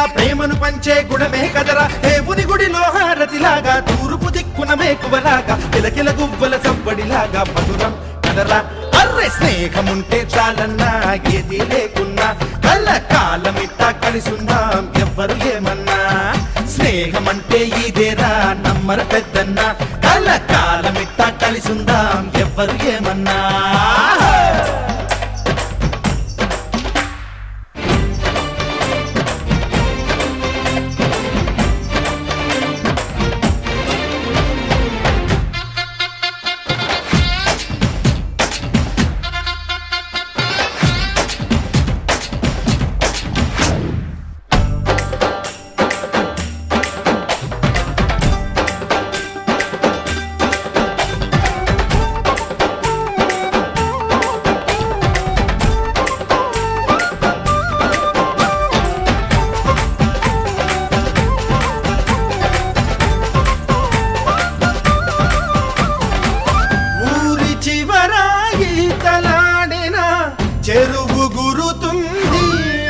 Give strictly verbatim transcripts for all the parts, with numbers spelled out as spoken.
కదరా ప్రేమను పంచే గుణమే కదరా దేవుని గుడిలో హారతిలాగా తూర్పు దిక్కున మేకువలాగా కిలకిల గువ్వల సవ్వడిలాగా మధురం కదరా అర్రె స్నేహముంటే చాలన్నా ఏది లేకున్నా కళ్ళ కాలమిట్టా కలిసుందాం ఎవ్వరు ఏమన్నా స్నేహమంటే ఇదేరా నమ్మర పెద్దన్న కళ్ళ కాలమిట్టా కలిసుందాం ఎవ్వరు ఏమన్నా చెరువు గురుతుంది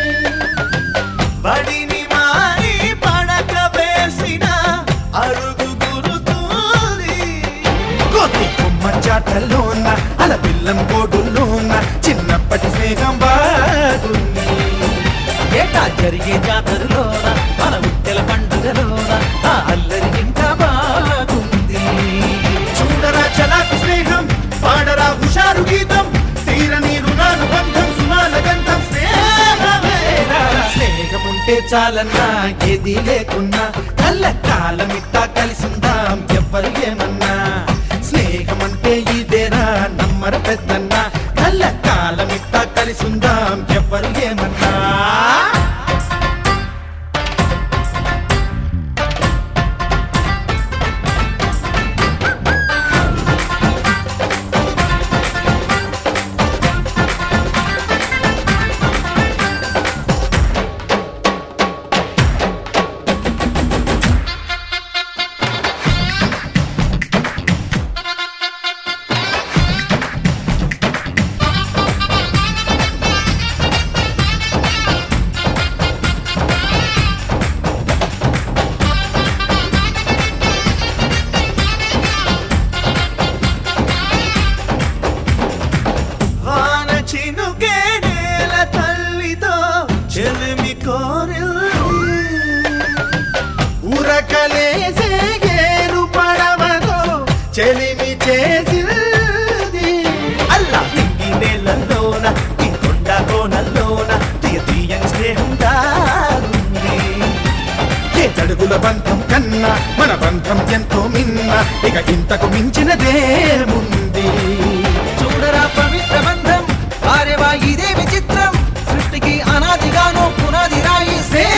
బడిని మారి పడక వేసిన అరుగు గురుతుంది కోతి కొమ్మ చాటల్లోన అల పిల్లం కోడుల్లోన చిన్నప్పటి స్నేహం బాగుంది ఏటా జరిగే జాతరలోన మన విట్టెల పండుగలోన ఆ అల్లరి ఇంకా బాగుంది చూడరా చలాకు స్నేహం పాడరా హుషారు గీతం తీరని రుణాను బంధం సునాల గంధం స్నేహముంటే చాలన్నా ఏది లేకున్నా కళ్ళ కాలమిట్టా కలిసిందాం ఎవ్వరు ఏమన్నా స్నేహమంటే ఇదేరా నమ్మర పెద్దన్న కళ్ళ కాలమిట్టా కలిసిందాం ఎవ్వరు ఏమన్నా ఉరకలేసే ఏరు పడవతో చెలిమి చేసింది అల్లా తిండి నేలలోన ఈ కొండ కోనల్లోన తీయ తీయని స్నేహం దాగుంది ఏ తడుగుల బంధం కన్నా మన బంధం ఎంతో మిన్న ఇక ఇంతకు మించినదేముంది చూడరా పవిత్ర బంధం వారేవా ఇదే విచిత్రం సృష్టికి అనాదిగానో పునాది రాయి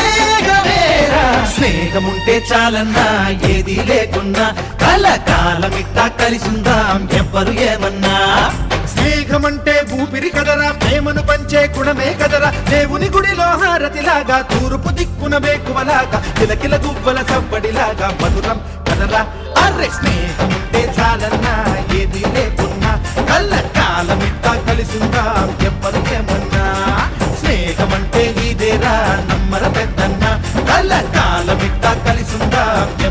స్నేహముంటే చాలన్నా ఏది లేకున్నా కల కాలమిట్టా కలిసిందాం ఎవ్వరు ఏమన్నా స్నేహమంటే ఊపిరి కదరా ప్రేమను పంచే గుణమే కదరా దేవుని గుడిలో హారతిలాగా తూర్పు దిక్కున మేకువలాగా కిలకిల గువ్వల సవ్వడిలాగా మధురం కదరా అర్రె స్నేహముంటే చాలన్నా ఏది లేకున్నా కళ్ళ కాలమిట్టా కలిసిందాం ఎవ్వరు ఏమన్నా స్నేహమంటే ఇదేరా నమ్మర పెద్దన్న కళ్ళ కాలమిట్టా కలిసిందాం